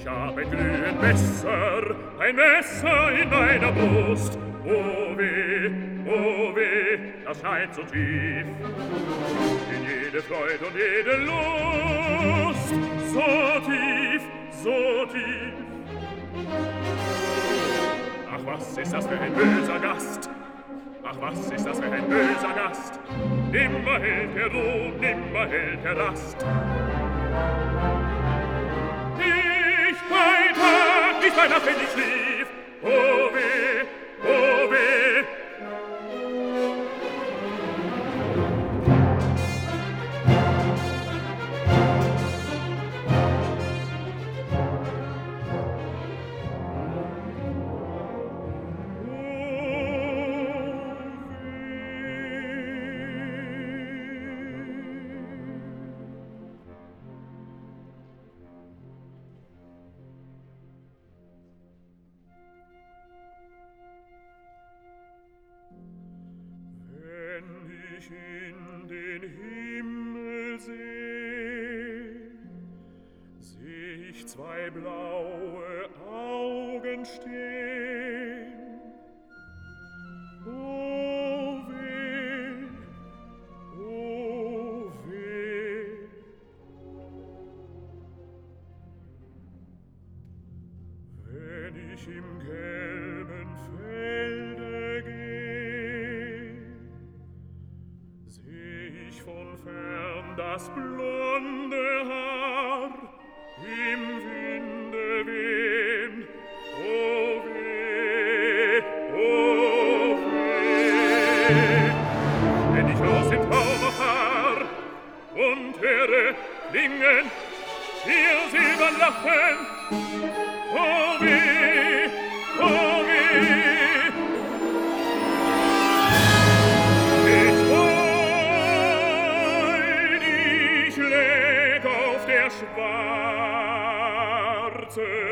hab ein glühend Messer, ein Messer in meiner Brust. Oh weh, das scheint so tief in jede Freude und jede Lust. So tief, so tief. Ach, was ist das für ein böser Gast? Ach, was ist das für ein böser Gast? Nimmer hält er Ruhe, nimmer hält er Rast. Nicht bei Nacht, wenn ich schlief. Oh weh, oh weh. In den Himmel seh ich zwei blaue Augen stehen. Oh weh, oh weh. Wenn ich im gelben Felde geh, seh ich von fern das blonde Haar im Winde wehen. Oh weh, oh weh. Wenn ich aus dem Traum fahr und höre klingen ihr silbern Lachen, oh weh, oh weh. Ich leg auf der schwarze